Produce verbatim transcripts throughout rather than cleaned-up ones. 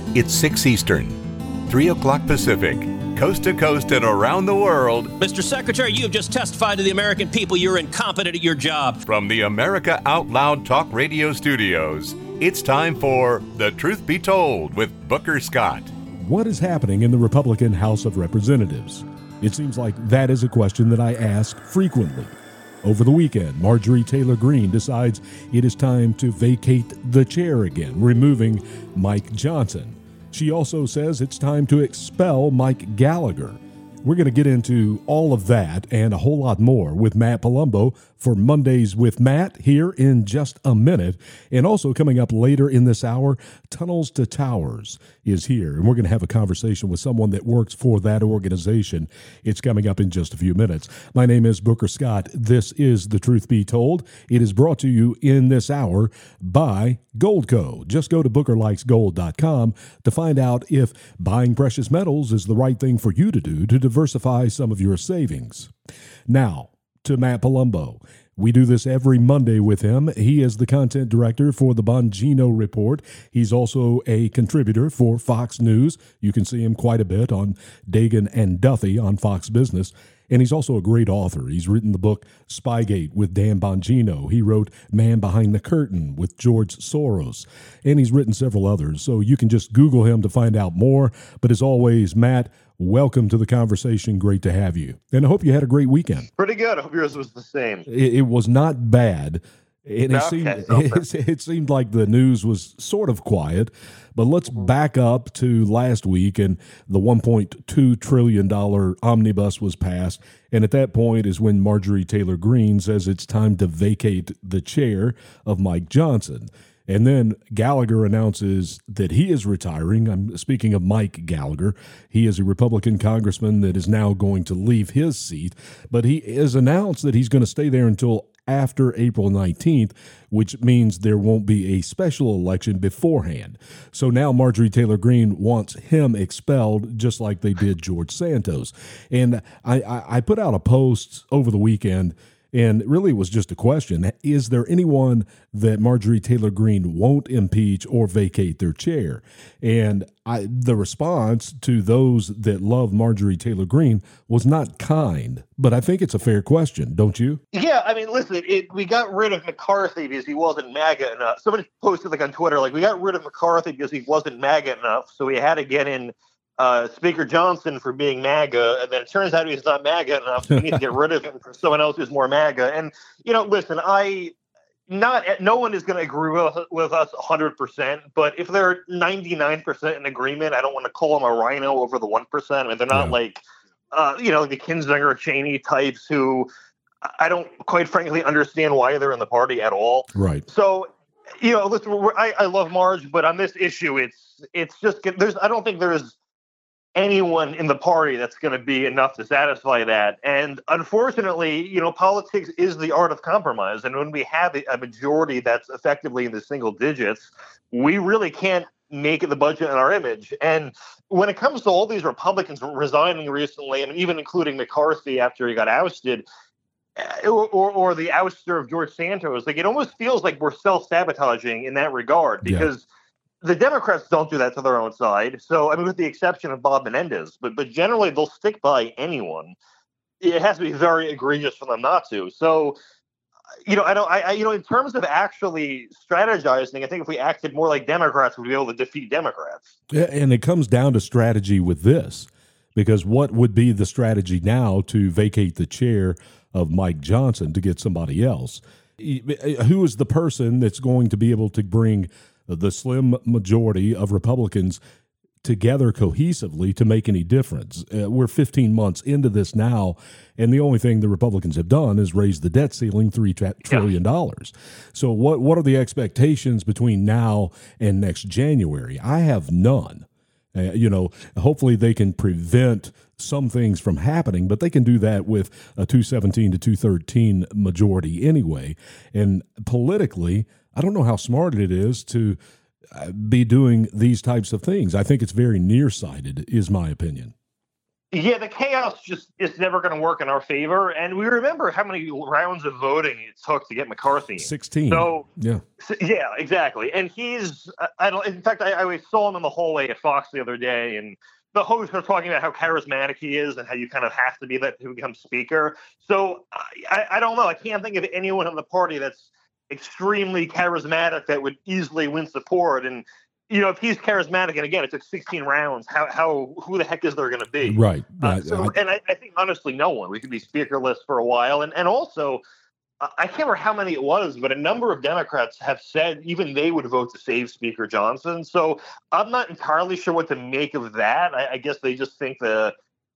It's six Eastern, three o'clock Pacific, coast to coast and around the world. Mister Secretary, you have just testified to the American people you're incompetent at your job. From the America Out Loud Talk Radio studios, it's time for The Truth Be Told with Booker Scott. What is happening in the Republican House of Representatives? It seems like that is a question that I ask frequently. Over the weekend, Marjorie Taylor Greene decides it is time to vacate the chair again, removing Mike Johnson. She also says it's time to expel Mike Gallagher. We're going to get into all of that and a whole lot more with Matt Palumbo for Mondays with Matt here in just a minute. And also coming up later in this hour, Tunnels to Towers is here. And we're going to have a conversation with someone that works for that organization. It's coming up in just a few minutes. My name is Booker Scott. This is The Truth Be Told. It is brought to you in this hour by Goldco. Just go to booker likes gold dot com to find out if buying precious metals is the right thing for you to do to diversify some of your savings. Now, to Matt Palumbo. We do this every Monday with him. He is the content director for the Bongino Report. He's also a contributor for Fox News. You can see him quite a bit on Dagan and Duffy on Fox Business. And he's also a great author. He's written the book Spygate with Dan Bongino. He wrote Man Behind the Curtain with George Soros. And he's written several others. So you can just Google him to find out more. But as always, Matt, welcome to the conversation. Great to have you. And I hope you had a great weekend. Pretty good. I hope yours was the same. It, it was not bad. And it, Okay, seemed, okay. it, it seemed like the news was sort of quiet. But let's back up to last week, and the one point two trillion dollars omnibus was passed. And at that point is when Marjorie Taylor Greene says it's time to vacate the chair of Mike Johnson. And then Gallagher announces that he is retiring. I'm speaking of Mike Gallagher. He is a Republican congressman that is now going to leave his seat. But he has announced that he's going to stay there until after April nineteenth, which means there won't be a special election beforehand. So now Marjorie Taylor Greene wants him expelled, just like they did George Santos. And I, I, I put out a post over the weekend, and really it was just a question. Is there anyone that Marjorie Taylor Greene won't impeach or vacate their chair? And I, the response to those that love Marjorie Taylor Greene was not kind, but I think it's a fair question, don't you? Yeah, I mean, listen, it, we got rid of McCarthy because he wasn't MAGA enough. Somebody posted like on Twitter, like, we got rid of McCarthy because he wasn't MAGA enough, so we had to get in uh, Speaker Johnson for being MAGA, and then it turns out he's not MAGA enough, so we need to get rid of him for someone else who's more MAGA. And, you know, listen, I... Not no one is going to agree with, with us one hundred percent, but if they're ninety-nine percent in agreement, I don't want to call them a rhino over the one percent. I mean, they're not yeah. like, uh, you know, the Kinzinger Cheney types who I don't quite frankly understand why they're in the party at all. Right. So, you know, listen, we're, I, I love Marge, but on this issue, it's it's just there's I don't think there's anyone in the party that's going to be enough to satisfy that. And unfortunately, you know, politics is the art of compromise. And when we have a majority that's effectively in the single digits, we really can't make the budget in our image. And when it comes to all these Republicans resigning recently, and even including McCarthy after he got ousted, or, or, or the ouster of George Santos, like it almost feels like we're self-sabotaging in that regard because yeah. the Democrats don't do that to their own side. So, I mean, with the exception of Bob Menendez, but but generally they'll stick by anyone. It has to be very egregious for them not to. So, you know, I don't, I, I you know, in terms of actually strategizing, I think if we acted more like Democrats, we'd be able to defeat Democrats. Yeah, and it comes down to strategy with this, because what would be the strategy now to vacate the chair of Mike Johnson to get somebody else? Who is the person that's going to be able to bring the slim majority of Republicans together cohesively to make any difference? Uh, we're fifteen months into this now, and the only thing the Republicans have done is raise the debt ceiling three trillion dollars. Yeah. So what, what are the expectations between now and next January? I have none. Uh, you know, hopefully they can prevent some things from happening, but they can do that with a two seventeen to two thirteen majority anyway. And politically, I don't know how smart it is to be doing these types of things. I think it's very nearsighted, is my opinion. Yeah, the chaos just is never going to work in our favor. And we remember how many rounds of voting it took to get McCarthy. sixteen. So, yeah. so yeah, exactly. And he's, I, I don't, in fact, I, I saw him in the hallway at Fox the other day, and the host was talking about how charismatic he is and how you kind of have to be that to become speaker. So I, I don't know. I can't think of anyone in the party that's extremely charismatic that would easily win support. And you know, if he's charismatic, and again, it took sixteen rounds, how, how, who the heck is there going to be? Right. Uh, right. so, I, and I, I think, honestly, no one. We could be speakerless for a while. And, and also, uh, I can't remember how many it was, but a number of Democrats have said even they would vote to save Speaker Johnson. So I'm not entirely sure what to make of that. I, I guess they just think the,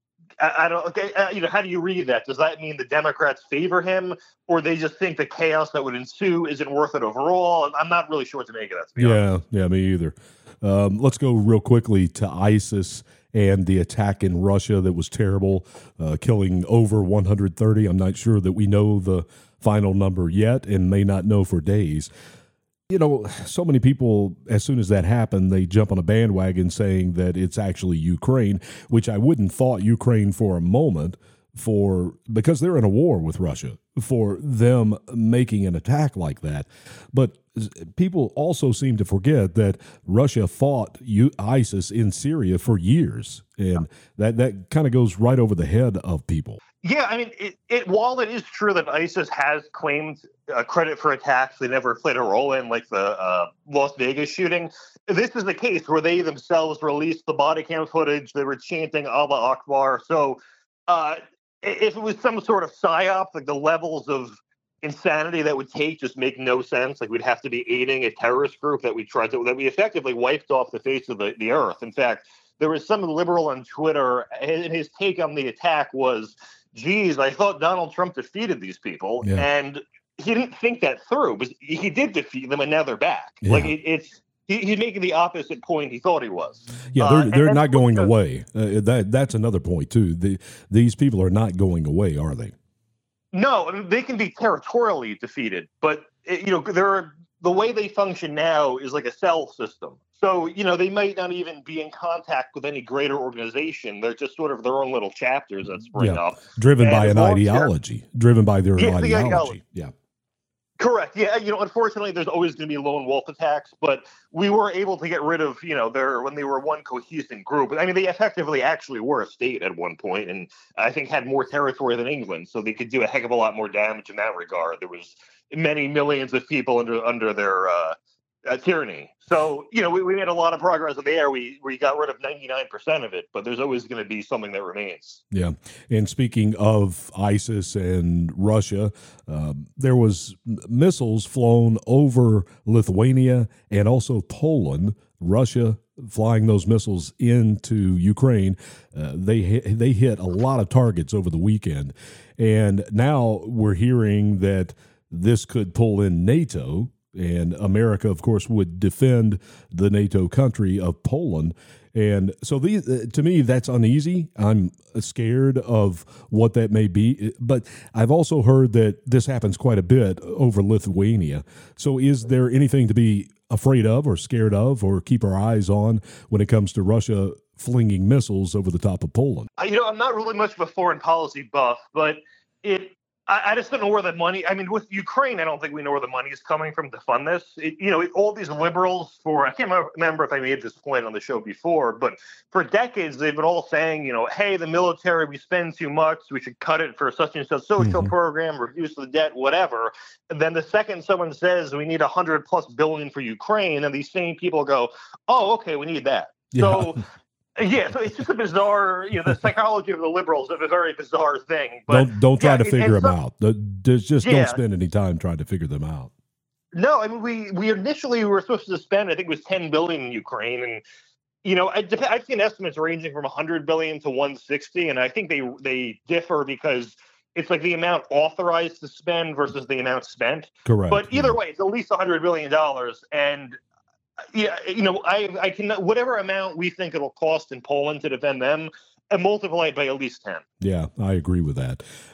I, I don't, okay, uh, you know, how do you read that? Does that mean the Democrats favor him, or they just think the chaos that would ensue isn't worth it overall? I'm not really sure what to make of that, to be yeah, honest. yeah, me either. Um, let's go real quickly to ISIS and the attack in Russia that was terrible, uh, killing over one hundred thirty. I'm not sure that we know the final number yet and may not know for days. You know, so many people, as soon as that happened, they jump on a bandwagon saying that it's actually Ukraine, which I wouldn't thought Ukraine for a moment, for because they're in a war with Russia, for them making an attack like that. But people also seem to forget that Russia fought ISIS in Syria for years, and that, that kind of goes right over the head of people. Yeah, I mean, it, it, while it is true that ISIS has claimed uh, credit for attacks they never played a role in, like the uh, Las Vegas shooting, this is the case where they themselves released the body cam footage. They were chanting Allah Akbar. So uh, if it was some sort of psyop, like the levels of insanity that would take just make no sense. Like we'd have to be aiding a terrorist group that we tried to, that we effectively wiped off the face of the, the earth. In fact, there was some liberal on Twitter, and his take on the attack was, geez, I thought Donald Trump defeated these people. Yeah. And he didn't think that through, but he did defeat them, and now they're back. Yeah. Like it, it's he, he's making the opposite point he thought he was. Yeah, they're, uh, they're not going because, away. Uh, that That's another point, too. The, these people are not going away, are they? No, I mean, they can be territorially defeated, but it, you know, they're the way they function now is like a cell system. So, you know, they might not even be in contact with any greater organization. They're just sort of their own little chapters that spring yeah. up. Driven and by an ideology. Driven by their yeah, ideology. The ideology. Yeah. Correct. Yeah. You know, unfortunately, there's always going to be lone wolf attacks, but we were able to get rid of, you know, their when they were one cohesive group. I mean, they effectively actually were a state at one point, and I think had more territory than England, so they could do a heck of a lot more damage in that regard. There was many millions of people under under their uh, uh, tyranny. So, you know, we, we made a lot of progress there. We we got rid of ninety-nine percent of it, but there's always going to be something that remains. Yeah. And speaking of ISIS and Russia, uh, there was missiles flown over Lithuania and also Poland. Russia flying those missiles into Ukraine. Uh, they hit, they hit a lot of targets over the weekend. And now we're hearing that this could pull in NATO. And America, of course, would defend the NATO country of Poland. And so these, uh, to me, that's uneasy. I'm scared of what that may be. But I've also heard that this happens quite a bit over Lithuania. So is there anything to be afraid of or scared of or keep our eyes on when it comes to Russia flinging missiles over the top of Poland? You know, I'm not really much of a foreign policy buff, but it I, I just don't know where the money, I mean, with Ukraine, I don't think we know where the money is coming from to fund this. It, you know, it, all these liberals for, I can't remember if I made this point on the show before, but for decades, they've been all saying, you know, hey, the military, we spend too much, we should cut it for such and such social mm-hmm. program, reduce the debt, whatever. And then the second someone says we need a hundred plus billion for Ukraine, and these same people go, oh, okay, we need that. Yeah. So yeah, so it's just a bizarre, you know, the psychology of the liberals is a very bizarre thing. But don't don't try yeah, to figure and, them and out. The, just yeah. don't spend any time trying to figure them out. No, I mean, we we initially were supposed to spend, I think it was ten billion dollars in Ukraine, and you know, I, I've seen estimates ranging from one hundred billion dollars to one hundred sixty, and I think they they differ because it's like the amount authorized to spend versus the amount spent. Correct. But either yeah. way, it's at least one hundred billion dollars, and yeah, you know, I I can whatever amount we think it'll cost in Poland to defend them, and multiply it by at least ten. Yeah, I agree with that.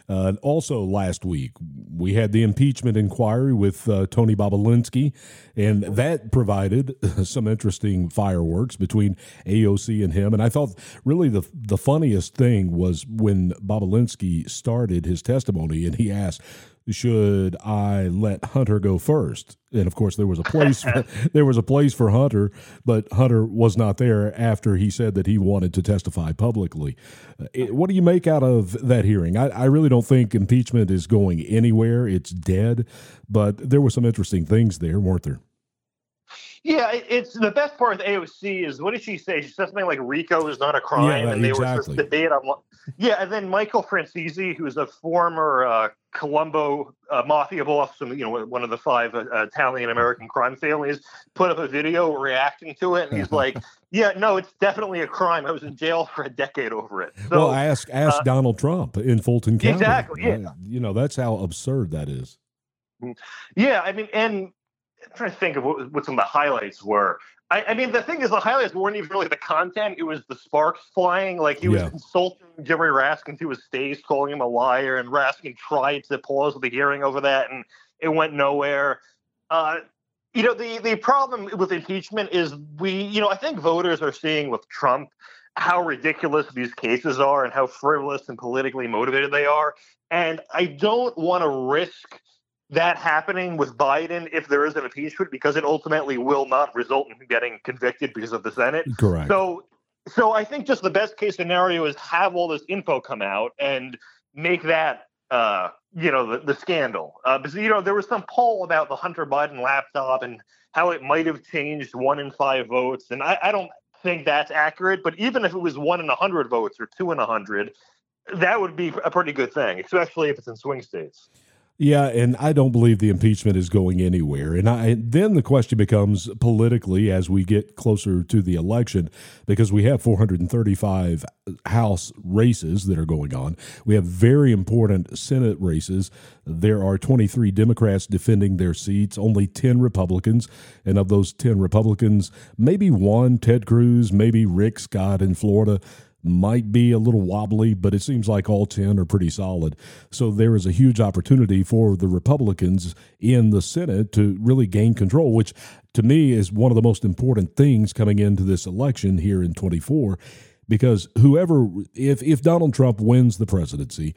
Uh, also, last week, we had the impeachment inquiry with uh, Tony Bobulinski, and that provided some interesting fireworks between A O C and him. And I thought really the the funniest thing was when Bobulinski started his testimony, and he asked, should I let Hunter go first? And of course, there was a place for, there was a place for Hunter, but Hunter was not there after he said that he wanted to testify publicly. Uh, what do you make out of that hearing? I, I really don't think impeachment is going anywhere. It's dead, but there were some interesting things there, weren't there? Yeah, it's the best part of A O C is, what did she say? She said something like RICO is not a crime, yeah, and they exactly. were supposed to debate on. Yeah, and then Michael Francesi, who's a former uh, Colombo uh, mafia boss, from, you know, one of the five uh, Italian American crime families, put up a video reacting to it, and he's like, "Yeah, no, it's definitely a crime. I was in jail for a decade over it." So, well, ask ask uh, Donald Trump in Fulton County. Exactly. Yeah. Uh, you know, that's how absurd that is. Yeah, I mean, and. I'm trying to think of what, what some of the highlights were. I, I mean, the thing is, the highlights weren't even really the content. It was the sparks flying. Like, he was yeah. insulting Jerry Raskin to his face, calling him a liar, and Raskin tried to pause the hearing over that, and it went nowhere. Uh, you know, the, the problem with impeachment is we, you know, I think voters are seeing with Trump how ridiculous these cases are and how frivolous and politically motivated they are. And I don't want to risk that happening with Biden if there is an impeachment, because it ultimately will not result in him getting convicted because of the Senate. Correct. So, so I think just the best case scenario is have all this info come out and make that, uh, you know, the, the scandal. Uh, because, you know, there was some poll about the Hunter Biden laptop and how it might have changed one in five votes. And I, I don't think that's accurate. But even if it was one in a hundred votes or two in a hundred, that would be a pretty good thing, especially if it's in swing states. Yeah, and I don't believe the impeachment is going anywhere. And I, then the question becomes politically as we get closer to the election, because we have four hundred thirty-five House races that are going on. We have very important Senate races. There are twenty-three Democrats defending their seats, only ten Republicans. And of those ten Republicans, maybe one, Ted Cruz, maybe Rick Scott in Florida, might be a little wobbly, but it seems like all ten are pretty solid. So there is a huge opportunity for the Republicans in the Senate to really gain control, which to me is one of the most important things coming into this election here in twenty-four, because whoever, if, if Donald Trump wins the presidency,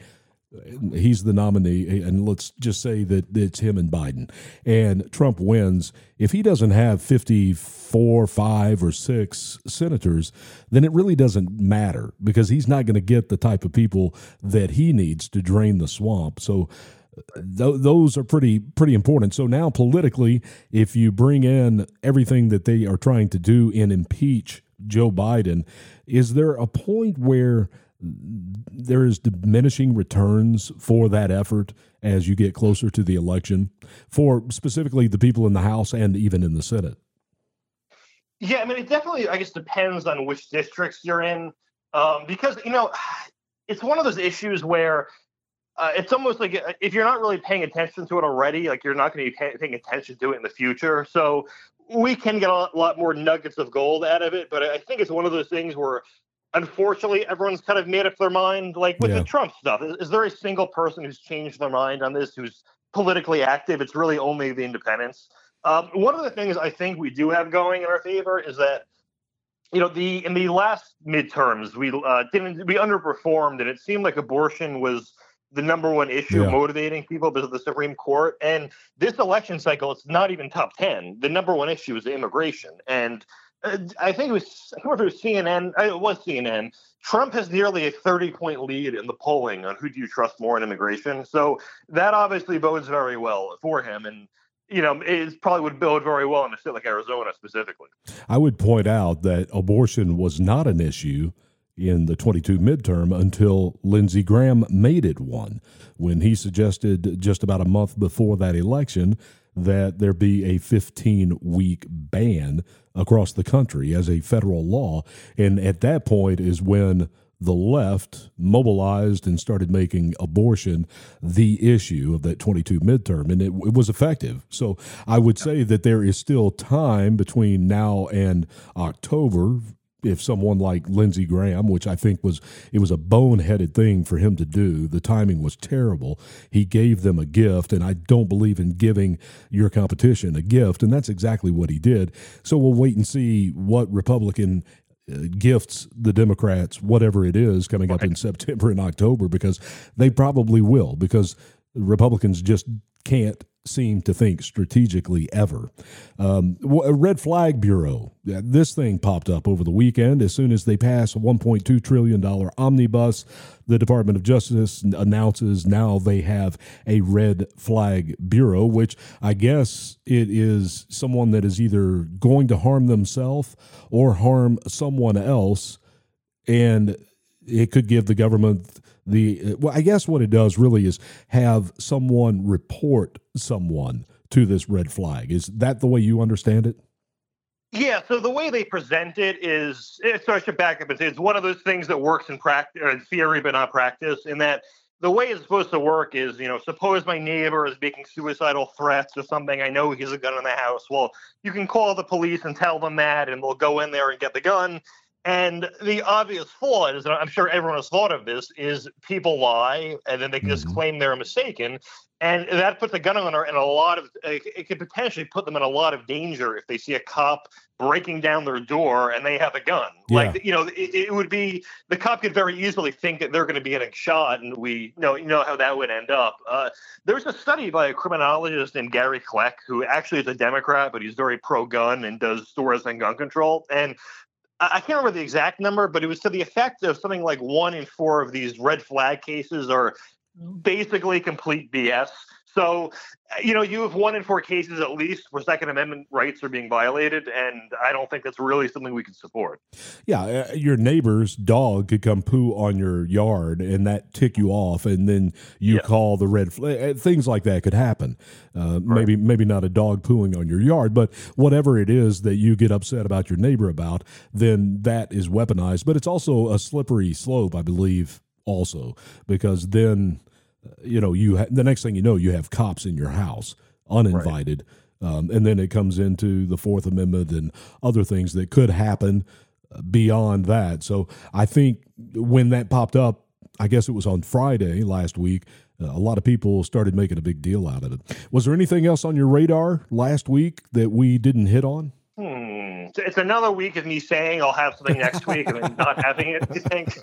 he's the nominee, and let's just say that it's him and Biden, and Trump wins. If he doesn't have fifty-four, five, or six senators, then it really doesn't matter, because he's not going to get the type of people that he needs to drain the swamp. So th- those are pretty pretty important. So now politically, if you bring in everything that they are trying to do and impeach Joe Biden, is there a point where there is diminishing returns for that effort as you get closer to the election, for specifically the people in the House and even in the Senate? Yeah, I mean, it definitely, I guess, depends on which districts you're in, um, because, you know, it's one of those issues where uh, it's almost like if you're not really paying attention to it already, like you're not going to be pay- paying attention to it in the future. So we can get a lot, lot more nuggets of gold out of it, but I think it's one of those things where, unfortunately, everyone's kind of made up their mind, like with yeah. the Trump stuff. Is, is there a single person who's changed their mind on this, who's politically active? It's really only the independents. Um, one of the things I think we do have going in our favor is that, you know, the in the last midterms, we uh, didn't we underperformed, and it seemed like abortion was the number one issue yeah. motivating people because of the Supreme Court. And this election cycle, it's not even top ten. The number one issue is immigration. And I think it was, I can't remember if it was C N N. It was C N N. Trump has nearly a thirty-point lead in the polling on who do you trust more in immigration. So that obviously bodes very well for him. And, you know, it probably would bode very well in a state like Arizona specifically. I would point out that abortion was not an issue in the twenty-two midterm until Lindsey Graham made it one, when he suggested just about a month before that election that there be a fifteen-week ban across the country as a federal law. And at that point is when the left mobilized and started making abortion the issue of that twenty-two midterm, and it, it was effective. So I would say that there is still time between now and October if someone like Lindsey Graham, which I think was, it was a boneheaded thing for him to do. The timing was terrible. He gave them a gift, and I don't believe in giving your competition a gift, and that's exactly what he did. So we'll wait and see what Republican uh, gifts the Democrats, whatever it is, coming up in September and October, because they probably will, because Republicans just can't seem to think strategically ever. Um, a red flag bureau. This thing popped up over the weekend. As soon as they pass a one point two trillion dollars omnibus, the Department of Justice announces now they have a red flag bureau, which I guess it is someone that is either going to harm themselves or harm someone else, and it could give the government the, well, I guess what it does really is have someone report someone to this red flag. Is that the way you understand it? Yeah, so the way they present it is, so I should back up and say it's one of those things that works in practice, or in theory, but not practice, in that the way it's supposed to work is, you know, suppose my neighbor is making suicidal threats or something. I know he has a gun in the house. Well, you can call the police and tell them that, and they'll go in there and get the gun. And the obvious flaw is, and I'm sure everyone has thought of this, is people lie and then they mm-hmm. just claim they're mistaken. And that puts a gun owner in a lot of, it could potentially put them in a lot of danger if they see a cop breaking down their door and they have a gun. Yeah. Like, you know, it, it would be, the cop could very easily think that they're going to be getting shot, and we know, you know how that would end up. Uh, there's a study by a criminologist named Gary Kleck, who actually is a Democrat, but he's very pro-gun and does stories on gun control. And I can't remember the exact number, but it was to the effect of something like one in four of these red flag cases are basically complete B S. So, you know, you have one in four cases at least where Second Amendment rights are being violated, and I don't think that's really something we can support. Yeah, uh, your neighbor's dog could come poo on your yard, and that tick you off, and then you yeah. call the red flag. Things like that could happen. Uh, right. Maybe maybe not a dog pooing on your yard, but whatever it is that you get upset about your neighbor about, then that is weaponized. But it's also a slippery slope, I believe, also, because then you know, you ha- the next thing you know, you have cops in your house, uninvited, right. um, and then it comes into the Fourth Amendment and other things that could happen beyond that. So I think when that popped up, I guess it was on Friday last week, uh, a lot of people started making a big deal out of it. Was there anything else on your radar last week that we didn't hit on? Hmm. It's another week of me saying I'll have something next week and then not having it, you think?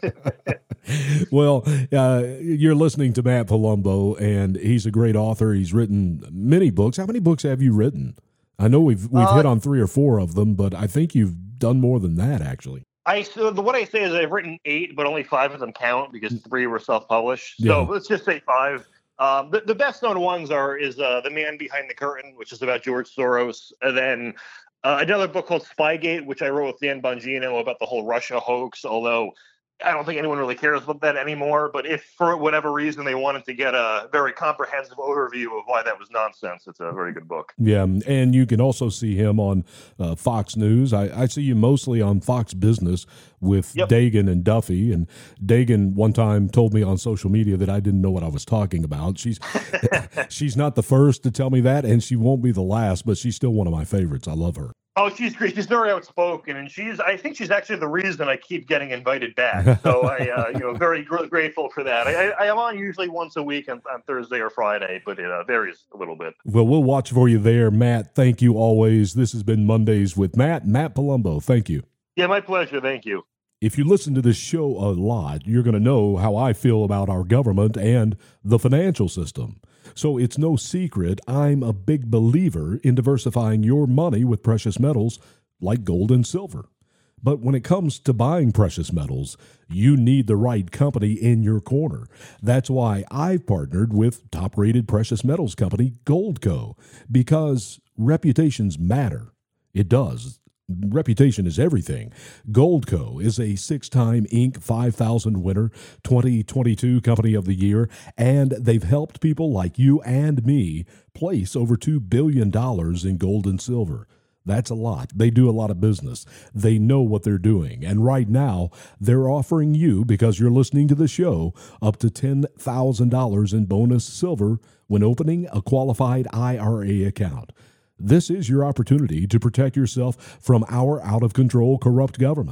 Well, uh, you're listening to Matt Palumbo, and he's a great author. He's written many books. How many books have you written? I know we've we've uh, hit on three or four of them, but I think you've done more than that, actually. I so the, what I say is I've written eight, but only five of them count because three were self-published. Yeah. So let's just say five. Um, the, the best-known ones are is uh, The Man Behind the Curtain, which is about George Soros, and then uh, another book called Spygate, which I wrote with Dan Bongino about the whole Russia hoax, although I don't think anyone really cares about that anymore. But if for whatever reason they wanted to get a very comprehensive overview of why that was nonsense, it's a very good book. Yeah, and you can also see him on uh, Fox News. I, I see you mostly on Fox Business with yep. Dagan and Duffy. And Dagan one time told me on social media that I didn't know what I was talking about. She's she's not the first to tell me that, and she won't be the last, but she's still one of my favorites. I love her. Oh, she's great. She's very outspoken, and she's, I think she's actually the reason I keep getting invited back. So I, uh, you know, very gr- grateful for that. I, I am on usually once a week on, on Thursday or Friday, but it uh, varies a little bit. Well, we'll watch for you there, Matt. Thank you always. This has been Mondays with Matt. Matt Palumbo, thank you. Yeah, my pleasure. Thank you. If you listen to this show a lot, you're going to know how I feel about our government and the financial system. So it's no secret I'm a big believer in diversifying your money with precious metals like gold and silver. But when it comes to buying precious metals, you need the right company in your corner. That's why I've partnered with top-rated precious metals company Goldco, because reputations matter. It does. Reputation is everything. Goldco is a six-time Inc five thousand winner, twenty twenty-two Company of the Year, and they've helped people like you and me place over two billion dollars in gold and silver. That's a lot. They do a lot of business. They know what they're doing. And right now, they're offering you, because you're listening to the show, up to ten thousand dollars in bonus silver when opening a qualified I R A account. This is your opportunity to protect yourself from our out-of-control corrupt government.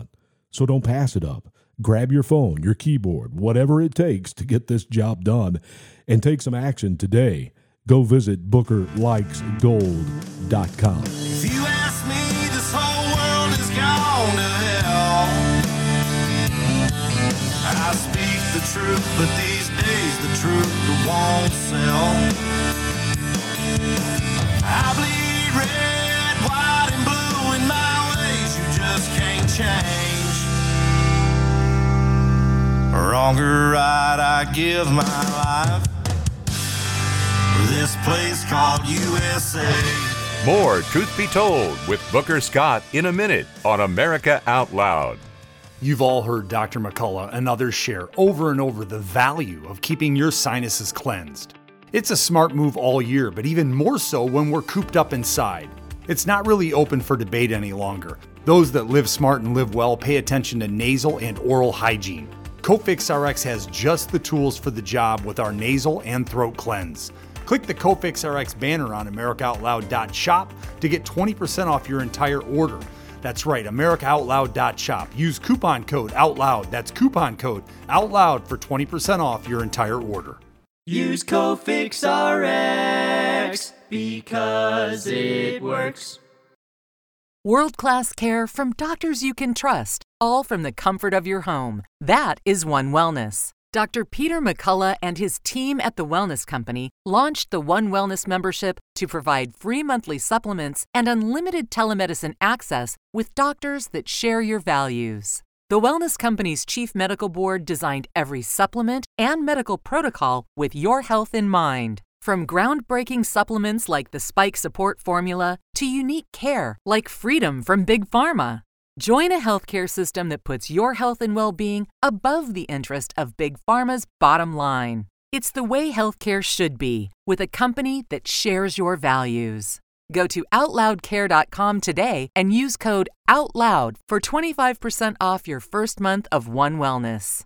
So don't pass it up. Grab your phone, your keyboard, whatever it takes to get this job done, and take some action today. Go visit booker likes gold dot com. If you ask me, this whole world is gone to hell. I speak the truth, but these days the truth won't sell. I bleed red, white, and blue in my ways you just can't change. Wrong or right, I give my life for this place called U S A. More Truth Be Told with Booker Scott in a minute on America Out Loud. You've all heard Doctor McCullough and others share over and over the value of keeping your sinuses cleansed. It's a smart move all year, but even more so when we're cooped up inside. It's not really open for debate any longer. Those that live smart and live well pay attention to nasal and oral hygiene. Cofix R X has just the tools for the job with our nasal and throat cleanse. Click the Cofix R X banner on America Out Loud dot shop to get twenty percent off your entire order. That's right, America Out Loud dot shop. Use coupon code OUTLOUD. That's coupon code OUTLOUD for twenty percent off your entire order. Use Cofix R X because it works. World-class care from doctors you can trust, all from the comfort of your home. That is One Wellness. Doctor Peter McCullough and his team at The Wellness Company launched the One Wellness membership to provide free monthly supplements and unlimited telemedicine access with doctors that share your values. The Wellness Company's Chief Medical Board designed every supplement and medical protocol with your health in mind. From groundbreaking supplements like the Spike Support Formula to unique care like Freedom from Big Pharma. Join a healthcare system that puts your health and well-being above the interest of Big Pharma's bottom line. It's the way healthcare should be, with a company that shares your values. Go to out loud care dot com today and use code OUTLOUD for twenty-five percent off your first month of One Wellness.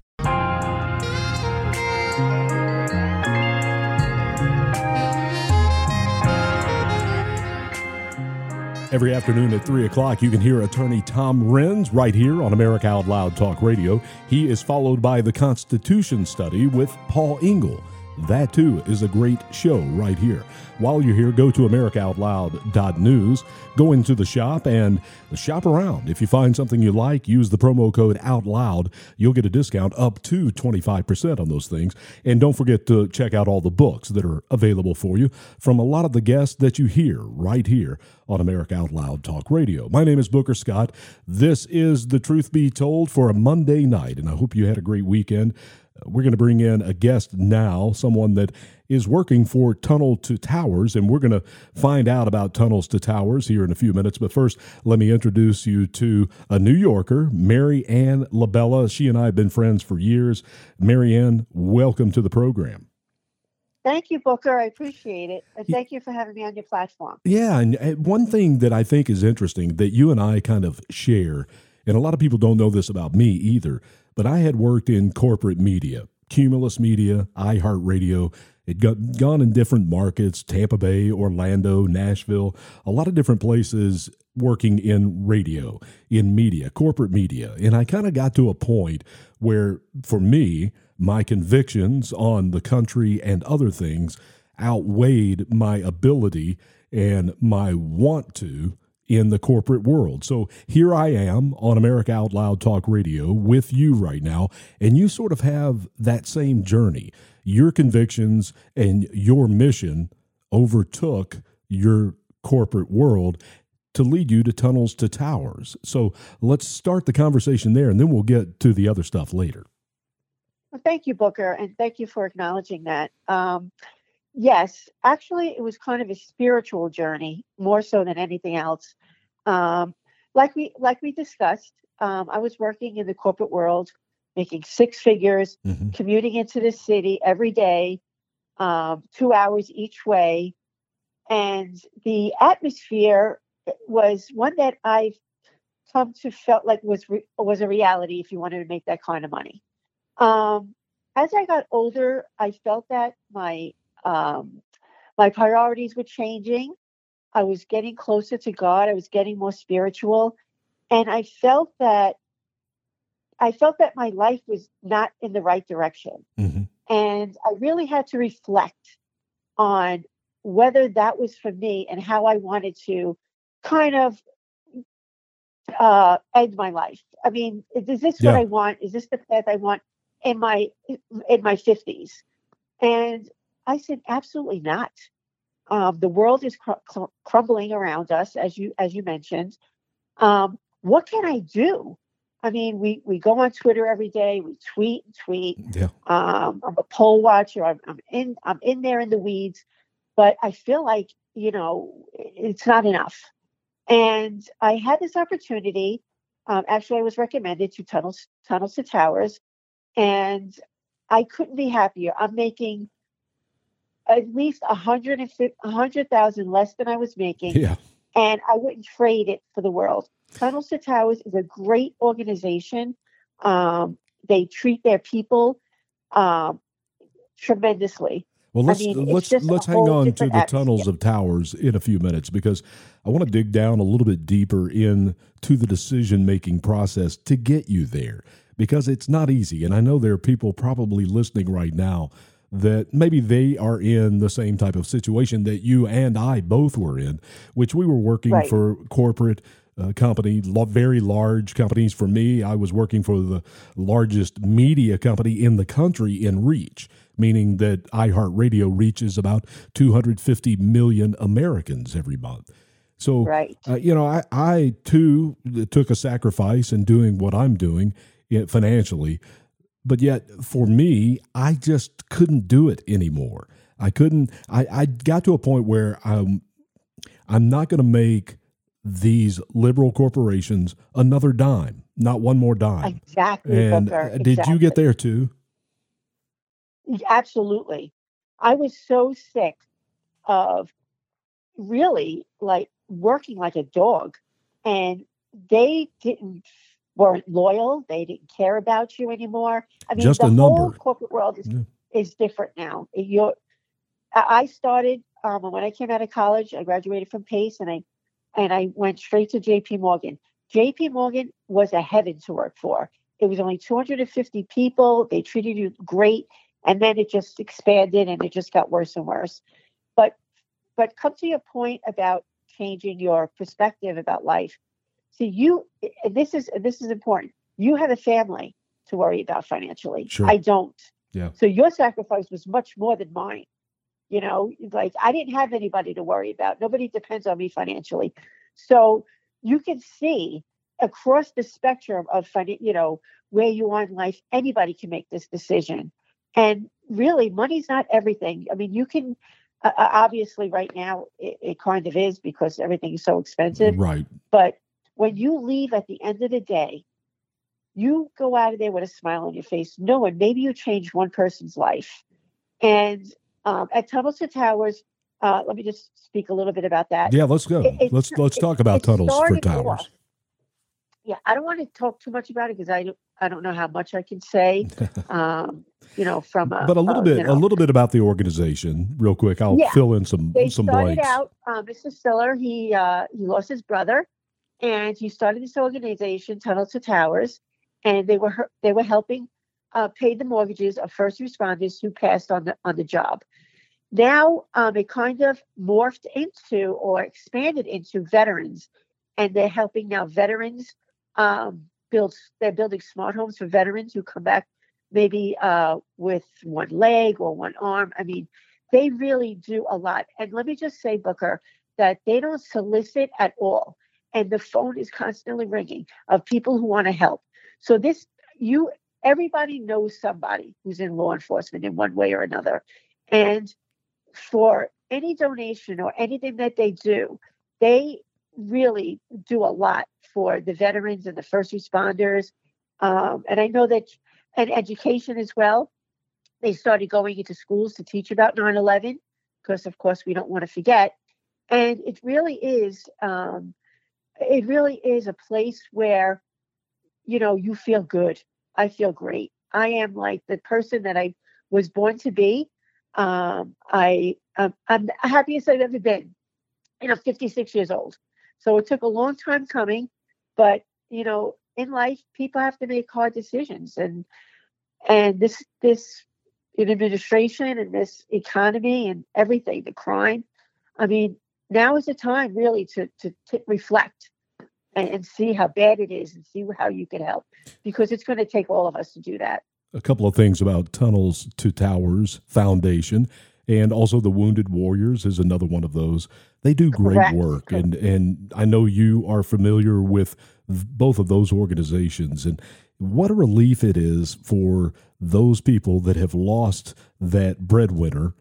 Every afternoon at three o'clock, you can hear attorney Tom Renz right here on America Out Loud Talk Radio. He is followed by the Constitution Study with Paul Engel. That, too, is a great show right here. While you're here, go to America Out Loud dot news, go into the shop, and shop around. If you find something you like, use the promo code OUTLOUD. You'll get a discount up to twenty-five percent on those things. And don't forget to check out all the books that are available for you from a lot of the guests that you hear right here on America Out Loud Talk Radio. My name is Booker Scott. This is The Truth Be Told for a Monday night, and I hope you had a great weekend. We're going to bring in a guest now, someone that is working for Tunnel to Towers, and we're going to find out about Tunnels to Towers here in a few minutes. But first, let me introduce you to a New Yorker, Mary Ann LaBella. She and I have been friends for years. Mary Ann, welcome to the program. Thank you, Booker. I appreciate it. And thank you for having me on your platform. Yeah, and one thing that I think is interesting that you and I kind of share, and a lot of people don't know this about me either, but I had worked in corporate media, Cumulus Media, iHeartRadio. It got gone in different markets, Tampa Bay, Orlando, Nashville, a lot of different places working in radio, in media, corporate media. And I kind of got to a point where, for me, my convictions on the country and other things outweighed my ability and my want to in the corporate world. So here I am on America Out Loud Talk Radio with you right now, and you sort of have that same journey. Your convictions and your mission overtook your corporate world to lead you to Tunnels to Towers. So let's start the conversation there, and then we'll get to the other stuff later. Well, thank you, Booker, and thank you for acknowledging that. Um, yes, actually, it was kind of a spiritual journey, more so than anything else. Um, like we like we discussed, um, I was working in the corporate world, making six figures, mm-hmm. commuting into the city every day, um, two hours each way, and the atmosphere was one that I've come to felt like was re- was a reality if you wanted to make that kind of money. Um, as I got older, I felt that my um, my priorities were changing. I was getting closer to God. I was getting more spiritual. And I felt that I felt that my life was not in the right direction. Mm-hmm. And I really had to reflect on whether that was for me and how I wanted to kind of uh, end my life. I mean, is this Yeah. what I want? Is this the path I want in my in my fifties? And I said, absolutely not. Um, the world is cr- cr- crumbling around us, as you as you mentioned. Um, what can I do? I mean, we we go on Twitter every day. We tweet and tweet. Yeah. Um, I'm a poll watcher. I'm, I'm in I'm in there in the weeds, but I feel like you know it's not enough. And I had this opportunity. Um, actually, I was recommended to Tunnels Tunnels to Towers, and I couldn't be happier. I'm making at least a hundred and fifty, a hundred thousand less than I was making, Yeah. and I wouldn't trade it for the world. Tunnels to Towers is a great organization. Um, they treat their people um, tremendously. Well, let's I mean, it's let's just a let's hang whole on to different the atmosphere. tunnels of towers in a few minutes, because I want to dig down a little bit deeper into the decision making process to get you there, because it's not easy. And I know there are people probably listening right now that maybe they are in the same type of situation that you and I both were in, which we were working Right. for corporate uh, company, lo- very large companies. For me, I was working for the largest media company in the country in reach, meaning that iHeartRadio reaches about two hundred fifty million Americans every month. So, Right. uh, you know, I, I too took a sacrifice in doing what I'm doing uh, financially. But yet, for me, I just couldn't do it anymore. I couldn't. I, I got to a point where I'm, I'm not going to make these liberal corporations another dime, not one more dime. Exactly, And Booker. uh, did you get exactly. there too? Absolutely. I was so sick of really like working like a dog, and they didn't weren't loyal. They didn't care about you anymore. I mean, Just the a whole number. corporate world is, Yeah. is different now. You're, I I started um, when I came out of college. I graduated from Pace, and I and I went straight to J P Morgan. J P Morgan was a heaven to work for. It was only two hundred fifty people. They treated you great, and then it just expanded, and it just got worse and worse. But but come to your point about changing your perspective about life. See, you and this is this is important. You have a family to worry about financially. Sure. I don't. Yeah. So your sacrifice was much more than mine. You know, like I didn't have anybody to worry about. Nobody depends on me financially. So you can see across the spectrum of finan- you know, where you are in life, anybody can make this decision. And really, money's not everything. I mean, you can uh, uh, obviously right now it, it kind of is because everything is so expensive. Right. But when you leave at the end of the day, you go out of there with a smile on your face, knowing maybe you changed one person's life. And um, at Tunnels to Towers, uh, let me just speak a little bit about that. Yeah, let's go. It- it- let's let's it- talk about it tunnels for started towers. off- Yeah, I don't want to talk too much about it because I don't, I don't know how much I can say. Um, you know, from a, But a little uh, bit, you know, a little bit about the organization, real quick. I'll Yeah. fill in some they some started blanks. out. Uh, Mister Stiller, he uh, he lost his brother, and he started this organization, Tunnels to Towers, and they were her- they were helping uh, pay the mortgages of first responders who passed on the on the job. Now um, it kind of morphed into or expanded into veterans, and they're helping now veterans um, build. They're building smart homes for veterans who come back maybe uh, with one leg or one arm. I mean, they really do a lot. And let me just say, Booker, that they don't solicit at all. And the phone is constantly ringing of people who want to help. So this, you, everybody knows somebody who's in law enforcement in one way or another. And for any donation or anything that they do, they really do a lot for the veterans and the first responders. Um, and I know that, and education as well. They started going into schools to teach about nine eleven because, of course, we don't want to forget. And it really is, um, it really is a place where, you know, you feel good. I feel great. I am like the person that I was born to be. Um, I, um, I'm the happiest I've ever been. You know, fifty-six years old. So it took a long time coming, but, you know, in life, people have to make hard decisions, and and this this administration and this economy and everything, the crime. I mean, now is the time really to to, to reflect and, and see how bad it is and see how you can help, because it's going to take all of us to do that. A couple of things about Tunnels to Towers Foundation, and also the Wounded Warriors is another one of those. They do great Correct. work, and and I know you are familiar with both of those organizations, and what a relief it is for those people that have lost that breadwinner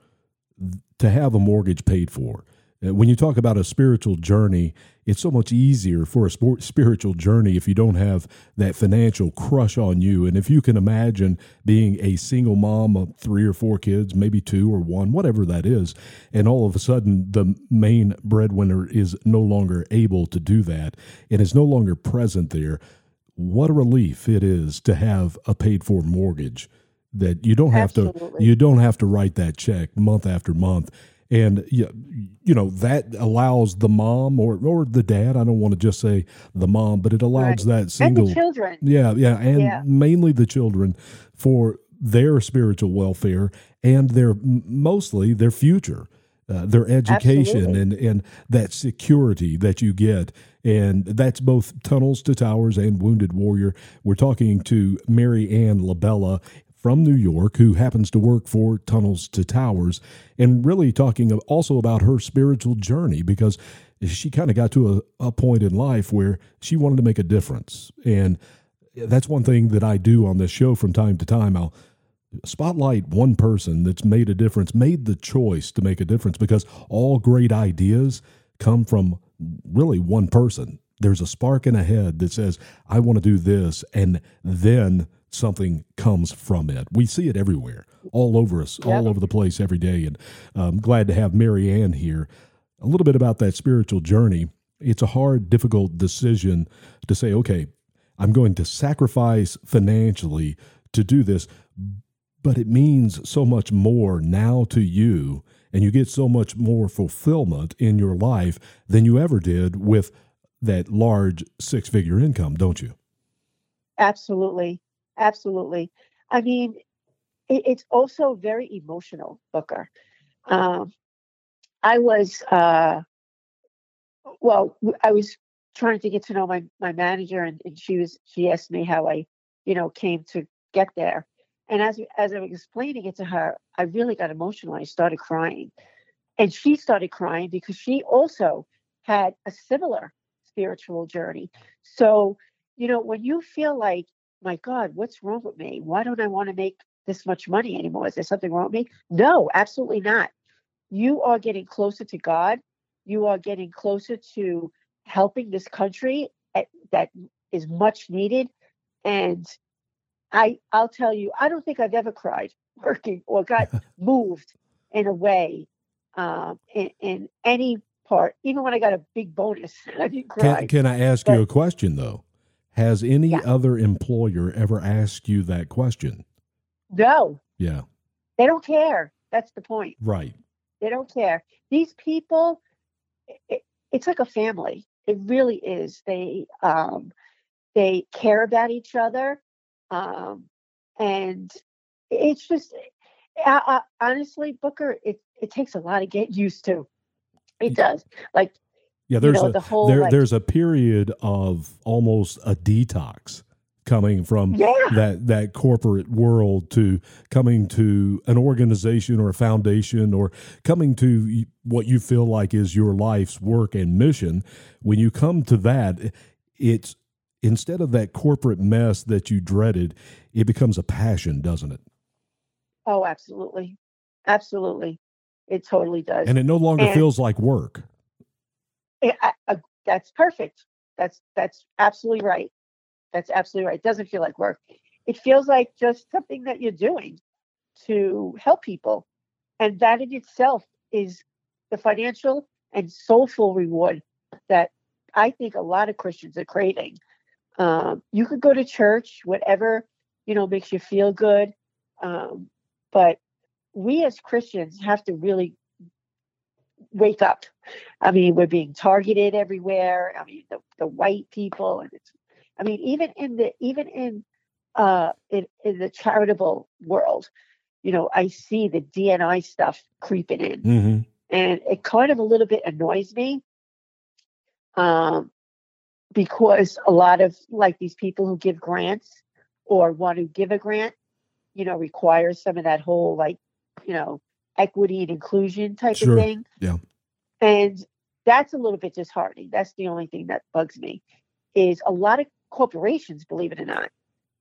to have a mortgage paid for. When you talk about a spiritual journey, it's so much easier for a sport, spiritual journey if you don't have that financial crush on you. And if you can imagine being a single mom of three or four kids, maybe two or one, whatever that is, and all of a sudden the main breadwinner is no longer able to do that and is no longer present there, what a relief it is to have a paid-for mortgage that you don't have Absolutely. to you don't have to write that check month after month. And, you know, that allows the mom or, or the dad, I don't want to just say the mom, but it allows Right. that single. And the children. Yeah, yeah, and Yeah. mainly the children for their spiritual welfare and their mostly their future, uh, their education Absolutely. and, and that security that you get. And that's both Tunnels to Towers and Wounded Warrior. We're talking to Mary Ann LaBella from New York, who happens to work for Tunnels to Towers, and really talking also about her spiritual journey, because she kind of got to a, a point in life where she wanted to make a difference. And that's one thing that I do on this show from time to time. I'll spotlight one person that's made a difference, made the choice to make a difference, because all great ideas come from really one person. There's a spark in a head that says, I want to do this, and then something comes from it. We see it everywhere, all over us, Yep. all over the place every day. And I'm glad to have Mary Ann here. A little bit about that spiritual journey. It's a hard, difficult decision to say, okay, I'm going to sacrifice financially to do this, but it means so much more now to you, and you get so much more fulfillment in your life than you ever did with that large six-figure income, don't you? Absolutely. Absolutely. I mean, it, it's also very emotional, Booker. Um, I was, uh, well, I was trying to get to know my, my manager, and, and she was, she asked me how I, you know, came to get there. And as, as I was explaining it to her, I really got emotional. I started crying, and she started crying because she also had a similar spiritual journey. So, you know, when you feel like, my God, what's wrong with me? Why don't I want to make this much money anymore? Is there something wrong with me? No, absolutely not. You are getting closer to God. You are getting closer to helping this country at, that is much needed. And I, I'll tell you, I don't think I've ever cried working or got moved in a way um, in, in any part. Even when I got a big bonus, I didn't cry. Can, can I ask But- you a question, though? Has any Yeah. other employer ever asked you that question? No, Yeah, they don't care. That's the point. right. They don't care. These people, it, it's like a family. It really is. They um, they care about each other, um, and it's just I, I, honestly, Booker. It it takes a lot to get used to. It does. Like Yeah, there's know, a the whole, there, like- there's a period of almost a detox coming from Yeah. that that corporate world to coming to an organization or a foundation or coming to what you feel like is your life's work and mission. When you come to that, it's instead of that corporate mess that you dreaded, it becomes a passion, doesn't it? Oh, absolutely, absolutely. It totally does. And it no longer And- feels like work. I, I, I- that's perfect. That's that's absolutely right. That's absolutely right. It doesn't feel like work. It feels like just something that you're doing to help people. And that in itself is the financial and soulful reward that I think a lot of Christians are craving. Um, you could go to church, whatever, you know, makes you feel good. Um, but we as Christians have to really wake up. I mean, we're being targeted everywhere. I mean, the, the white people, and it's I mean, even in the even in uh in, in the charitable world, you know, I see the D and I stuff creeping in, Mm-hmm. and it kind of a little bit annoys me. Um, because a lot of like these people who give grants or want to give a grant, you know, requires some of that whole like, you know, equity and inclusion type Sure. of thing. Yeah. And that's a little bit disheartening. That's the only thing that bugs me is a lot of corporations, believe it or not,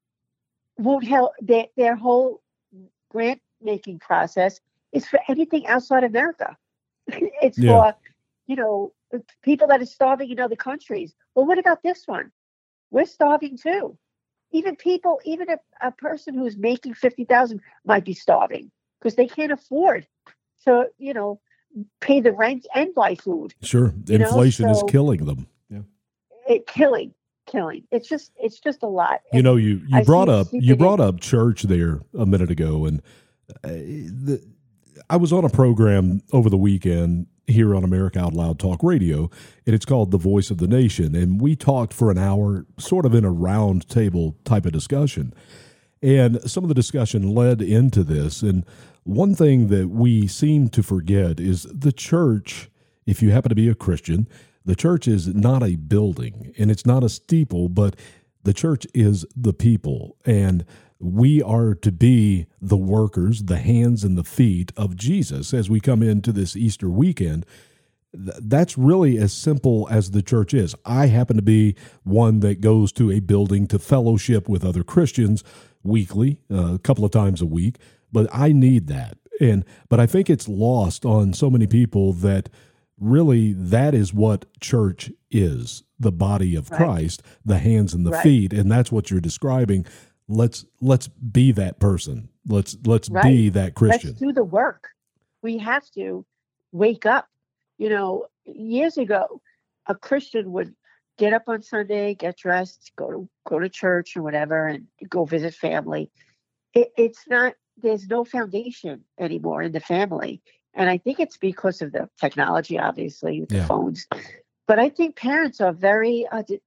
won't help. Their, their whole grant making process is for anything outside America. It's Yeah. for, you know, people that are starving in other countries. Well, what about this one? We're starving too. Even people, even a, a person who's making fifty thousand might be starving because they can't afford to, you know, pay the rent and buy food. Sure. You know, Inflation so- is killing them. Yeah. It killing, killing. It's just, it's just a lot. You And know, you, you I brought see it up you seeping brought in. up church there a minute ago, and uh, the, I was on a program over the weekend here on America Out Loud Talk Radio, and it's called The Voice of the Nation, and we talked for an hour, sort of in a round table type of discussion, and some of the discussion led into this. And one thing that we seem to forget is the church. If you happen to be a Christian, the church is not a building and it's not a steeple, but the church is the people. And we are to be the workers, the hands and the feet of Jesus as we come into this Easter weekend. Th- That's really as simple as the church is. I happen to be one that goes to a building to fellowship with other Christians weekly, uh, a couple of times a week, but I need that. And but I think it's lost on so many people that really that is what church is, the body of Right. Christ, the hands and the Right. feet, and that's what you're describing. Let's let's be that person. Let's let's Right. be that Christian. Let's do the work. We have to wake up. You know, years ago, a Christian would get up on Sunday, get dressed, go to go to church or whatever, and go visit family. It, it's not. There's no foundation anymore in the family, and I think it's because of the technology, obviously, with the Yeah. phones. But I think parents are very. Uh, di-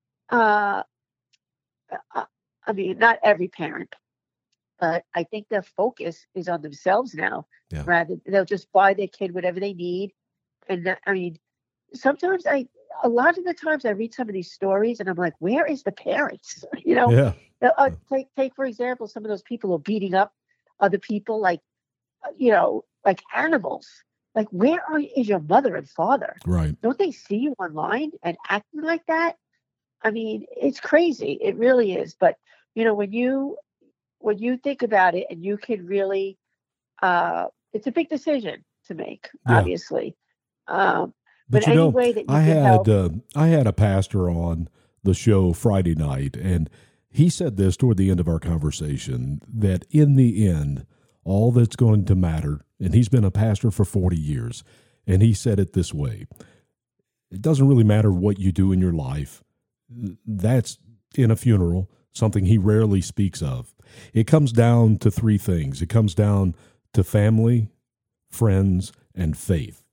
uh, uh, I mean, not every parent, but I think their focus is on themselves now. Yeah. Rather, they'll just buy their kid whatever they need. And that, I mean, sometimes I, a lot of the times I read some of these stories and I'm like, where is the parents? You know, Yeah. Uh, uh, take, take, for example, some of those people who are beating up other people like, uh, you know, like animals. Like, where are, is your mother and father? Right. Don't they see you online and acting like that? I mean, it's crazy. It really is. But, you know, when you, when you think about it and you can really, uh, it's a big decision to make, Yeah. obviously. Um, But but you any know, way that you I can had help. uh, I had a pastor on the show Friday night, and he said this toward the end of our conversation, that in the end, all that's going to matter, and he's been a pastor for forty years, and he said it this way: it doesn't really matter what you do in your life. That's in a funeral, something he rarely speaks of. It comes down to three things. It comes down to family, friends, and faith.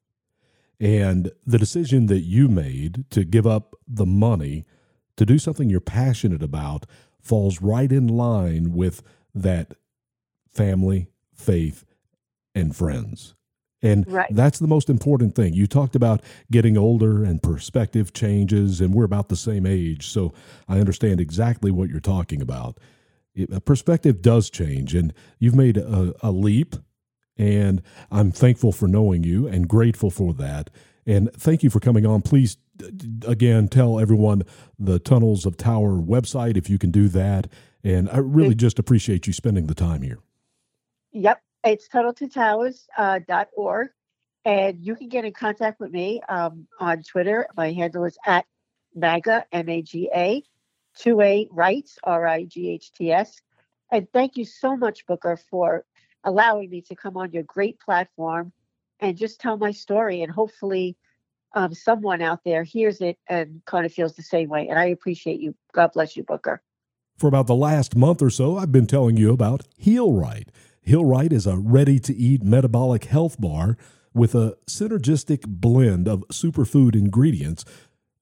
And the decision that you made to give up the money to do something you're passionate about falls right in line with that family, faith, and friends. And Right. that's the most important thing. You talked about getting older and perspective changes, and we're about the same age, so I understand exactly what you're talking about. It, a perspective does change, and you've made a, a leap, and I'm thankful for knowing you and grateful for that. And thank you for coming on. Please, d- d- again, tell everyone the Tunnels of Tower website if you can do that. And I really just appreciate you spending the time here. Yep. It's tunnel to towers dot org. And you can get in contact with me um, on Twitter. My handle is at MAGA, M A G A, two A Rights, R I G H T S. And thank you so much, Booker, for allowing me to come on your great platform and just tell my story. And hopefully um, someone out there hears it and kind of feels the same way. And I appreciate you. God bless you, Booker. For about the last month or so, I've been telling you about Heal Right. Heal Right is a ready-to-eat metabolic health bar with a synergistic blend of superfood ingredients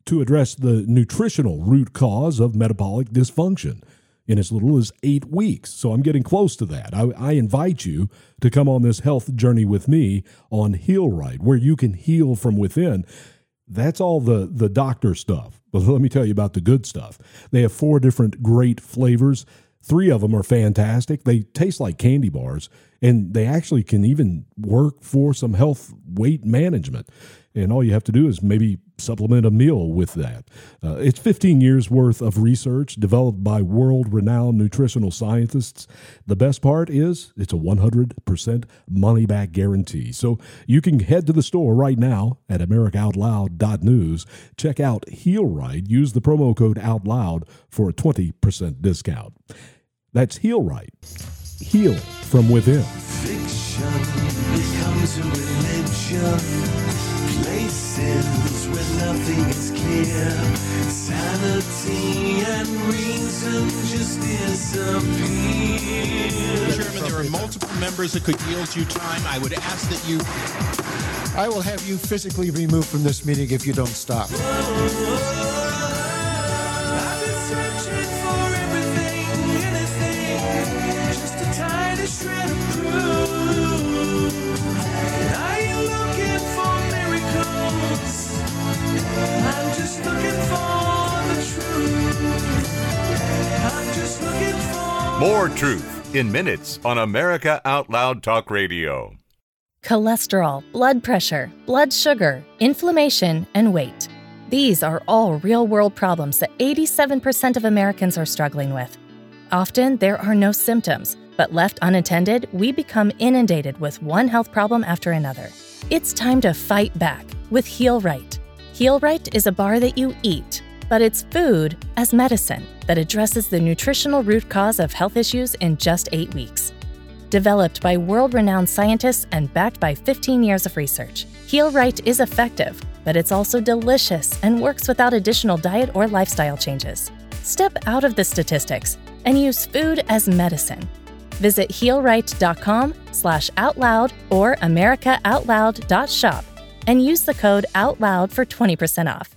to address the nutritional root cause of metabolic dysfunction in as little as eight weeks. So I'm getting close to that. I, I invite you to come on this health journey with me on Heal Right, where you can heal from within. That's all the, the doctor stuff. But let me tell you about the good stuff. They have four different great flavors. Three of them are fantastic. They taste like candy bars, and they actually can even work for some health weight management. And all you have to do is maybe supplement a meal with that. Uh, it's fifteen years worth of research developed by world-renowned nutritional scientists. The best part is it's a one hundred percent money-back guarantee. So you can head to the store right now at america out loud dot news. Check out Heal Right. Use the promo code OUTLOUD for a twenty percent discount. That's Heal Right. Heal from within. Fiction becomes a religion. Places where nothing is clear. Sanity and reason just disappear. Chairman, there are multiple members that could yield you time. I would ask that you... I will have you physically removed from this meeting if you don't stop. I've been searching for everything, anything, just a tiny shred of proof. Are you looking for miracles? I'm just looking for the truth. I'm just looking for More truth in minutes on America Out Loud Talk Radio. Cholesterol, blood pressure, blood sugar, inflammation, and weight. These are all real-world problems that eighty-seven percent of Americans are struggling with. Often, there are no symptoms, but left unattended, we become inundated with one health problem after another. It's time to fight back with Heal Right. Heal Right is a bar that you eat, but it's food as medicine that addresses the nutritional root cause of health issues in just eight weeks. Developed by world-renowned scientists and backed by fifteen years of research, Heal Right is effective, but it's also delicious and works without additional diet or lifestyle changes. Step out of the statistics and use food as medicine. Visit heal right dot com slash out loud or america out loud dot shop and use the code OUTLOUD for twenty percent off.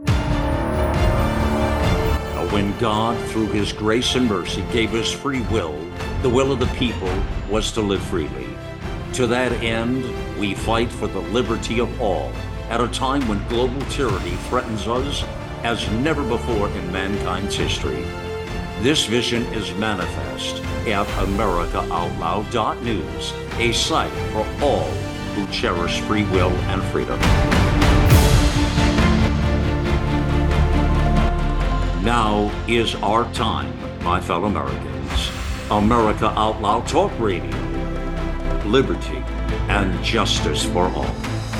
When God, through His grace and mercy, gave us free will, the will of the people was to live freely. To that end, we fight for the liberty of all at a time when global tyranny threatens us as never before in mankind's history. This vision is manifest at america out loud dot news, a site for all who cherish free will and freedom. Now is our time, my fellow Americans. America Out Loud Talk Radio. Liberty and justice for all.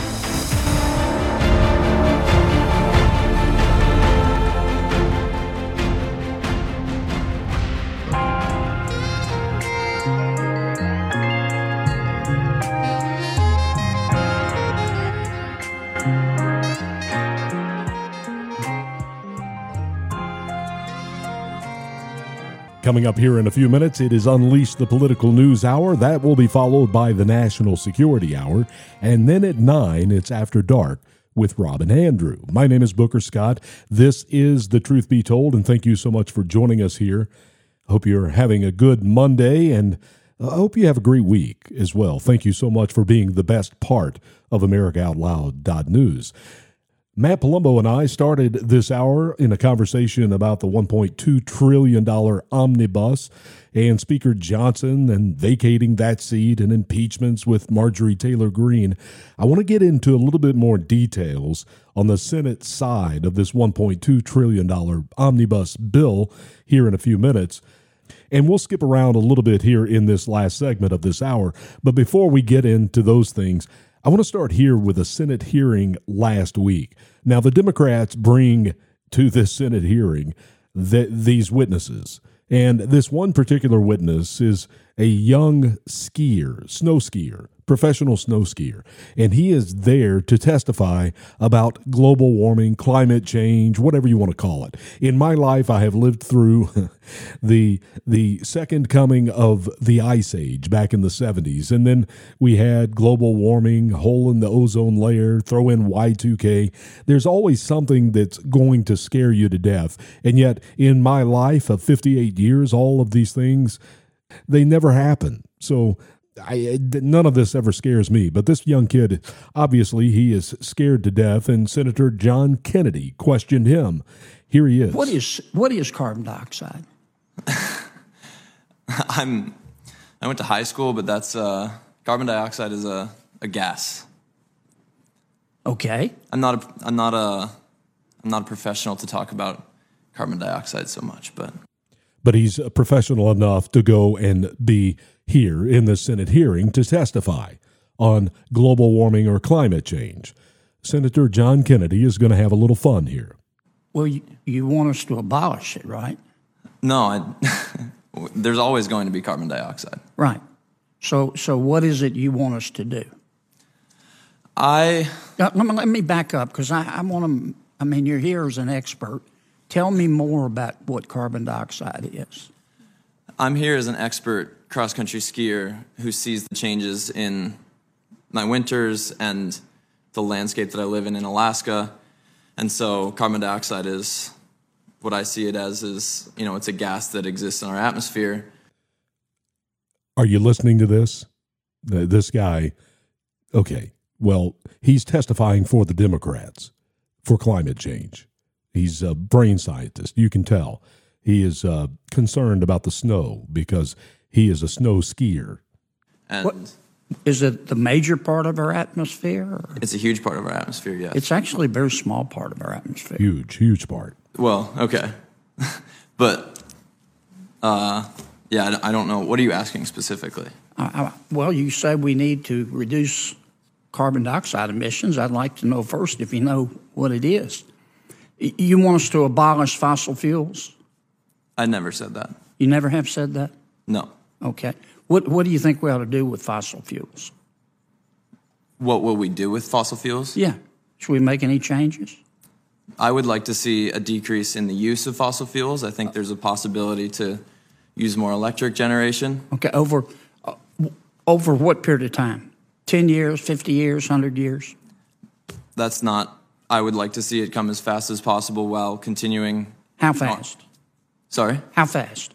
Coming up here in a few minutes, it is Unleash the Political News Hour. That will be followed by the National Security Hour. And then at nine, it's After Dark with Rob and Andrew. My name is Booker Scott. This is The Truth Be Told, and thank you so much for joining us here. Hope you're having a good Monday, and I hope you have a great week as well. Thank you so much for being the best part of america out loud dot news. Matt Palumbo and I started this hour in a conversation about the one point two trillion dollars omnibus and Speaker Johnson and vacating that seat and impeachments with Marjorie Taylor Greene. I want to get into a little bit more details on the Senate side of this one point two trillion dollars omnibus bill here in a few minutes. And we'll skip around a little bit here in this last segment of this hour. But before we get into those things, I want to start here with a Senate hearing last week. Now, the Democrats bring to this Senate hearing the, these witnesses. And this one particular witness is a young skier, snow skier, professional snow skier, and he is there to testify about global warming, climate change, whatever you want to call it. In my life, I have lived through the the second coming of the Ice Age back in the seventies, and then we had global warming, hole in the ozone layer, throw in Y two K. There's always something that's going to scare you to death, and yet in my life of fifty-eight years, all of these things, they never happen. So I, none of this ever scares me. But this young kid, obviously, he is scared to death, and Senator John Kennedy questioned him. Here he is. What is what is carbon dioxide? I'm. I went to high school, but that's uh, carbon dioxide is a, a gas. Okay. I'm not a. I'm not a. I'm not a professional to talk about carbon dioxide so much, but. But he's professional enough to go and be here in the Senate hearing to testify on global warming or climate change. Senator John Kennedy is going to have a little fun here. Well, you, you want us to abolish it, right? No, I, there's always going to be carbon dioxide. Right. So, so what is it you want us to do? I Now, let me, let me back up because I, I want to. I mean, you're here as an expert. Tell me more about what carbon dioxide is. I'm here as an expert cross-country skier who sees the changes in my winters and the landscape that I live in in Alaska. And so carbon dioxide is what I see it as is, you know, it's a gas that exists in our atmosphere. Are you listening to this? This guy, okay, well, he's testifying for the Democrats for climate change. He's a brain scientist. You can tell. He is uh, concerned about the snow because he is a snow skier. And what, is it the major part of our atmosphere? Or? It's a huge part of our atmosphere, yes. It's actually a very small part of our atmosphere. Huge, huge part. Well, okay. but, uh, yeah, I don't know. What are you asking specifically? Uh, uh, well, you say we need to reduce carbon dioxide emissions. I'd like to know first if you know what it is. You want us to abolish fossil fuels? I never said that. You never have said that? No. Okay. What What do you think we ought to do with fossil fuels? What will we do with fossil fuels? Yeah. Should we make any changes? I would like to see a decrease in the use of fossil fuels. I think there's a possibility to use more electric generation. Okay. Over, uh, over what period of time? ten years, fifty years, one hundred years? That's not... I would like to see it come as fast as possible while continuing... How fast? On. Sorry? How fast?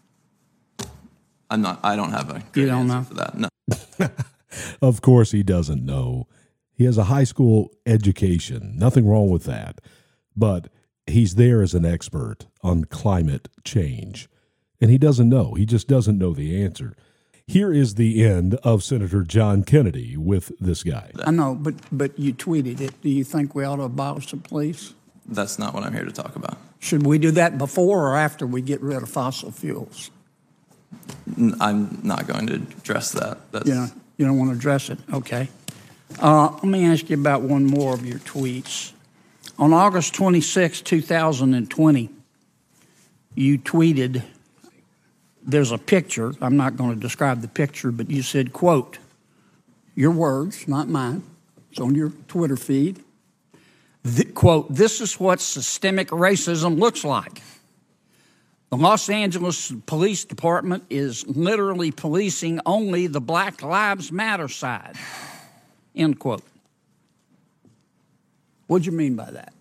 I'm not... I don't have a good you don't answer know? for that. No. Of course he doesn't know. He has a high school education. Nothing wrong with that. But he's there as an expert on climate change. And he doesn't know. He just doesn't know the answer. Here is the end of Senator John Kennedy with this guy. I know, but but you tweeted it. Do you think we ought to abolish the police? That's not what I'm here to talk about. Should we do that before or after we get rid of fossil fuels? I'm not going to address that. That's... Yeah, you don't want to address it. Okay. Uh, let me ask you about one more of your tweets. On August twenty-sixth, two thousand twenty, you tweeted... There's a picture. I'm not going to describe the picture, but you said, quote, your words, not mine. It's on your Twitter feed. The, quote, this is what systemic racism looks like. The Los Angeles Police Department is literally policing only the Black Lives Matter side. End quote. What'd you mean by that?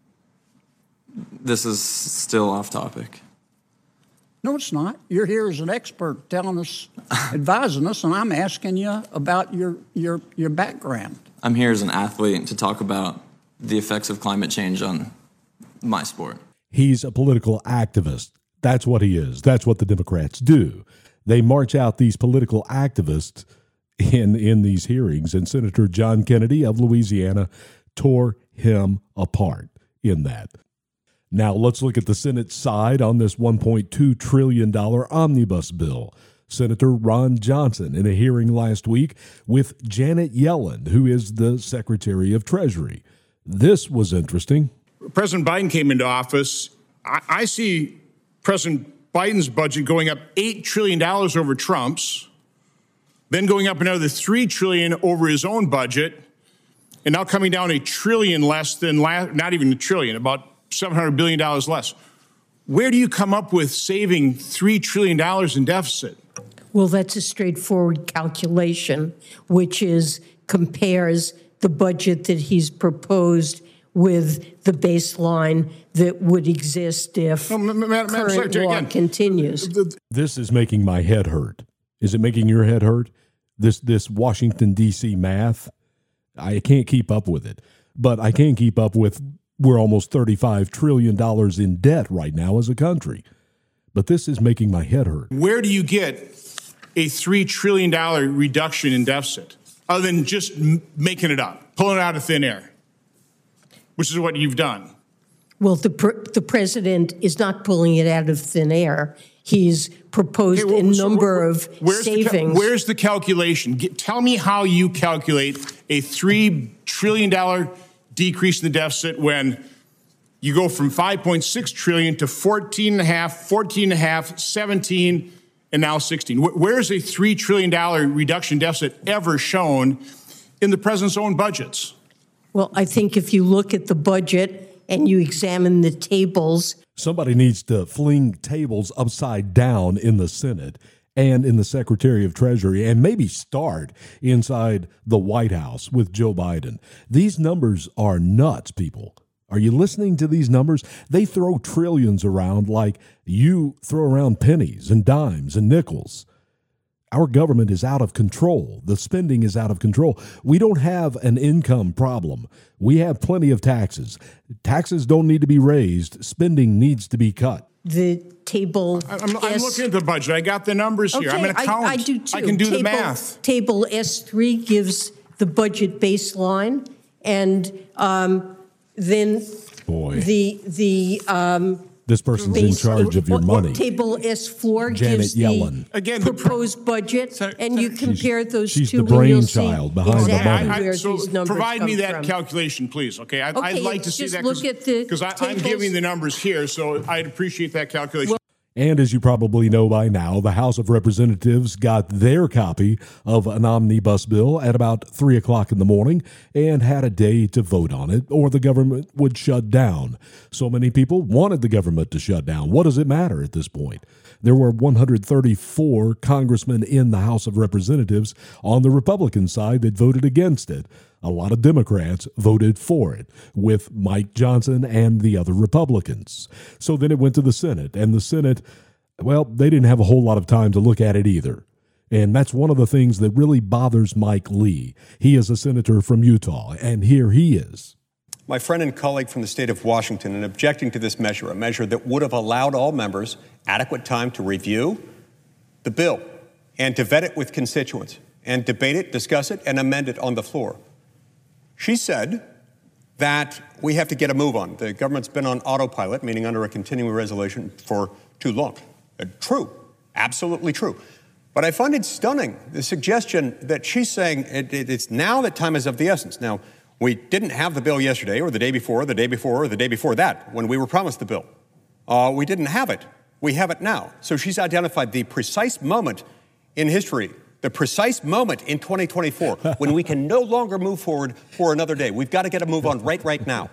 This is still off topic. No, it's not. You're here as an expert telling us, advising us, and I'm asking you about your, your, your background. I'm here as an athlete to talk about the effects of climate change on my sport. He's a political activist. That's what he is. That's what the Democrats do. They march out these political activists in, in these hearings, and Senator John Kennedy of Louisiana tore him apart in that. Now, let's look at the Senate side on this one point two trillion dollars omnibus bill. Senator Ron Johnson in a hearing last week with Janet Yellen, who is the Secretary of Treasury. This was interesting. President Biden came into office. I, I see President Biden's budget going up eight trillion dollars over Trump's. then going up another three trillion dollars over his own budget, and now coming down a trillion less than, la- not even a trillion, about seven hundred billion dollars less. Where do you come up with saving three trillion dollars in deficit? Well, that's a straightforward calculation, which is compares the budget that he's proposed with the baseline that would exist if no, Madam current Secretary, law again, continues. This is making my head hurt. Is it making your head hurt? This this Washington, D C math, I can't keep up with it. But I can keep up with we're almost thirty-five trillion dollars in debt right now as a country. But this is making my head hurt. Where do you get a three trillion dollars reduction in deficit other than just m- making it up, pulling it out of thin air, which is what you've done? Well, the pr- the president is not pulling it out of thin air. He's proposed Okay, well, a so number where- of where's the cal- savings. where's the calculation? Get, tell me how you calculate a three trillion dollars decrease in the deficit when you go from five point six trillion dollars to fourteen and a half, fourteen and a half, seventeen, and now sixteen. Where, where's a three trillion dollars reduction deficit ever shown in the president's own budgets? Well, I think if you look at the budget and you examine the tables. Somebody needs to fling tables upside down in the Senate and in the Secretary of Treasury and maybe start inside the White House with Joe Biden. These numbers are nuts, people. Are you listening to these numbers? They throw trillions around like you throw around pennies and dimes and nickels. Our government is out of control. The spending is out of control. We don't have an income problem. We have plenty of taxes. Taxes don't need to be raised. Spending needs to be cut. The table. I'm, I'm S- looking at the budget. I got the numbers here. Okay, I'm an accountant. I, I do too. I can do table, the math. Table S three gives the budget baseline, and um, then Boy. the the um, This person's in base- charge of your money. Table S four Janet gives Yellen. the Again, the proposed budget, and you compare those she's two. the and you'll see brainchild behind the exactly money. where So these numbers provide me come that from. calculation, please. Okay, I'd, Okay, I'd like to see just that look at the because I'm tables. giving the numbers here, so I'd appreciate that calculation. And as you probably know by now, the House of Representatives got their copy of an omnibus bill at about three o'clock in the morning and had a day to vote on it, or the government would shut down. So many people wanted the government to shut down. What does it matter at this point? There were one hundred thirty-four congressmen in the House of Representatives on the Republican side that voted against it. A lot of Democrats voted for it, with Mike Johnson and the other Republicans. So then it went to the Senate, and the Senate, well, they didn't have a whole lot of time to look at it either. And that's one of the things that really bothers Mike Lee. He is a senator from Utah, and here he is. My friend and colleague from the state of Washington, in objecting to this measure, a measure that would have allowed all members adequate time to review the bill and to vet it with constituents and debate it, discuss it, and amend it on the floor. She said that we have to get a move on. The government's been on autopilot, meaning under a continuing resolution, for too long. Uh, true, absolutely true. But I find it stunning, the suggestion that she's saying it, it, it's now that time is of the essence. Now, we didn't have the bill yesterday or the day before, the day before, or the day before that when we were promised the bill. Uh, we didn't have it. We have it now. So she's identified the precise moment in history, the precise moment in twenty twenty-four when we can no longer move forward for another day. We've got to get a move on right, right now.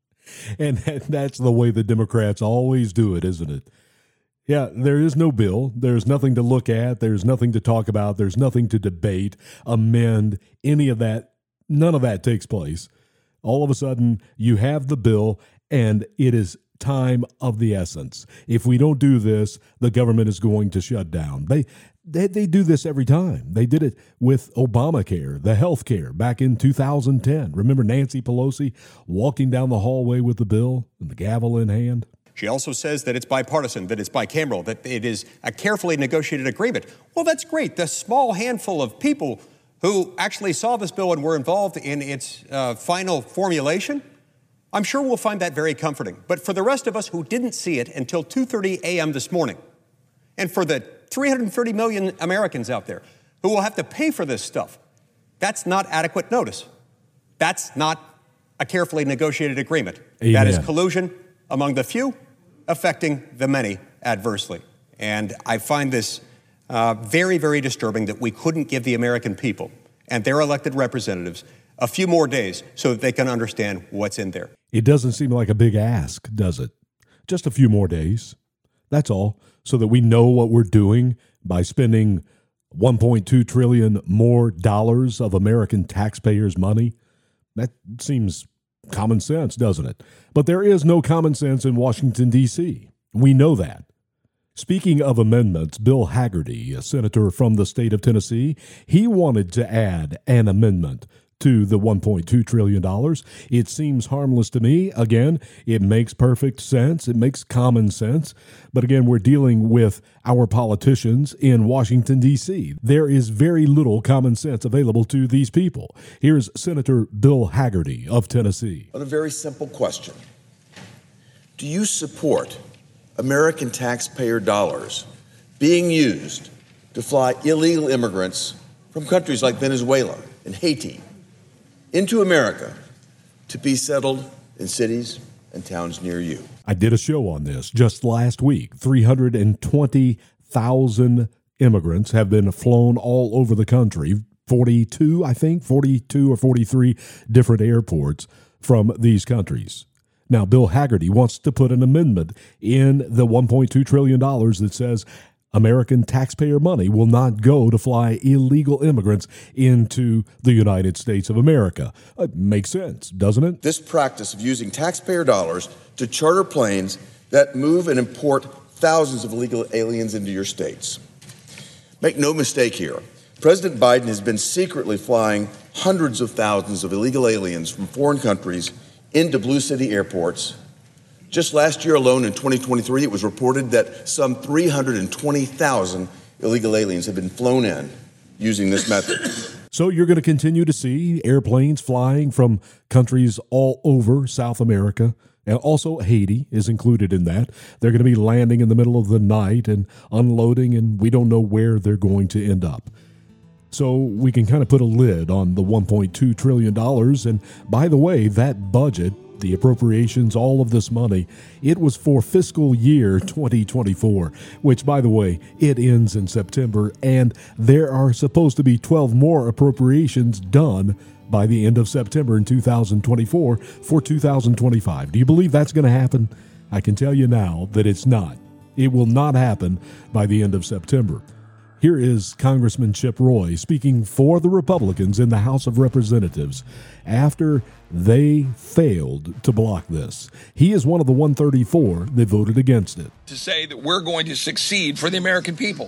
And that's the way the Democrats always do it, isn't it? Yeah, there is no bill. There's nothing to look at. There's nothing to talk about. There's nothing to debate, amend, any of that. None of that takes place. All of a sudden, you have the bill, and it is time of the essence. If we don't do this, the government is going to shut down. They they, they do this every time. They did it with Obamacare, the health care, back in two thousand ten. Remember Nancy Pelosi walking down the hallway with the bill and the gavel in hand? She also says that it's bipartisan, that it's bicameral, that it is a carefully negotiated agreement. Well, that's great. The small handful of people who actually saw this bill and were involved in its uh, final formulation, I'm sure we'll find that very comforting. But for the rest of us who didn't see it until two thirty a.m. this morning, and for the three hundred thirty million Americans out there who will have to pay for this stuff, that's not adequate notice. That's not a carefully negotiated agreement. Amen. That is collusion among the few affecting the many adversely. And I find this Uh, very, very disturbing that we couldn't give the American people and their elected representatives a few more days so that they can understand what's in there. It doesn't seem like a big ask, does it? Just a few more days. That's all, so that we know what we're doing by spending one point two trillion dollars more dollars of American taxpayers' money. That seems common sense, doesn't it? But there is no common sense in Washington, D C We know that. Speaking of amendments, Bill Hagerty, a senator from the state of Tennessee, he wanted to add an amendment to the one point two trillion dollars. It seems harmless to me. Again, it makes perfect sense. It makes common sense. But again, we're dealing with our politicians in Washington, D C There is very little common sense available to these people. Here's Senator Bill Hagerty of Tennessee. On a very simple question. Do you support American taxpayer dollars being used to fly illegal immigrants from countries like Venezuela and Haiti into America to be settled in cities and towns near you? I did a show on this just last week. three hundred twenty thousand immigrants have been flown all over the country. forty-two, I think, forty-two or forty-three different airports from these countries. Now, Bill Hagerty wants to put an amendment in the one point two trillion dollars that says American taxpayer money will not go to fly illegal immigrants into the United States of America. It makes sense, doesn't it? This practice of using taxpayer dollars to charter planes that move and import thousands of illegal aliens into your states. Make no mistake here. President Biden has been secretly flying hundreds of thousands of illegal aliens from foreign countries into Blue City airports. Just last year alone, in twenty twenty-three, it was reported that some three hundred twenty thousand illegal aliens have been flown in using this method. So you're going to continue to see airplanes flying from countries all over South America, and also Haiti is included in that. They're going to be landing in the middle of the night and unloading, and we don't know where they're going to end up. So we can kind of put a lid on the one point two trillion dollars. And by the way, that budget, the appropriations, all of this money, it was for fiscal year twenty twenty-four, which, by the way, it ends in September. And there are supposed to be twelve more appropriations done by the end of September in two thousand twenty-four for two thousand twenty-five. Do you believe that's going to happen? I can tell you now that it's not. It will not happen by the end of September. Here is Congressman Chip Roy speaking for the Republicans in the House of Representatives after they failed to block this. He is one of the one hundred thirty-four that voted against it. To say that we're going to succeed for the American people.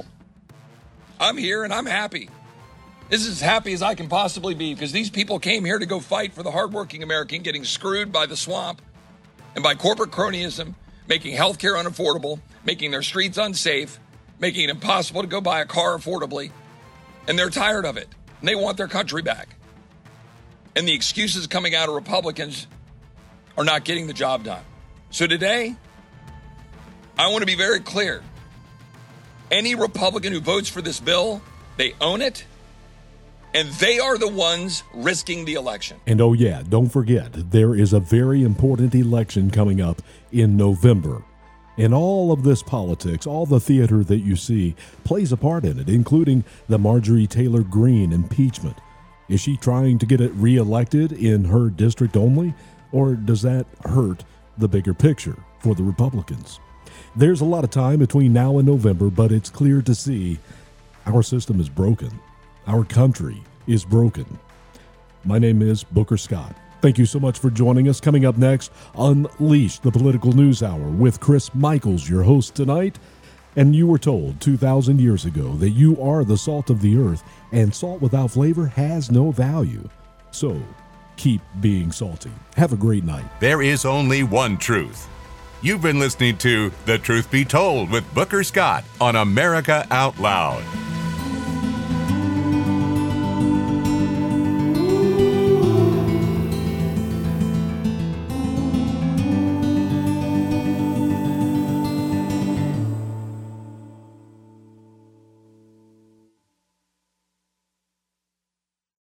I'm here and I'm happy. This is as happy as I can possibly be because these people came here to go fight for the hardworking American getting screwed by the swamp and by corporate cronyism, making health care unaffordable, making their streets unsafe, making it impossible to go buy a car affordably, and they're tired of it, and they want their country back. And the excuses coming out of Republicans are not getting the job done. So today, I want to be very clear. Any Republican who votes for this bill, they own it, and they are the ones risking the election. And oh yeah, don't forget, there is a very important election coming up in November. And all of this politics, all the theater that you see, plays a part in it, including the Marjorie Taylor Greene impeachment. Is she trying to get it reelected in her district only, or does that hurt the bigger picture for the Republicans? There's a lot of time between now and November, but it's clear to see our system is broken. Our country is broken. My name is Booker Scott. Thank you so much for joining us. Coming up next, Unleash the Political News Hour with Chris Michaels, your host tonight. And you were told two thousand years ago that you are the salt of the earth, and salt without flavor has no value. So keep being salty. Have a great night. There is only one truth. You've been listening to The Truth Be Told with Booker Scott on America Out Loud.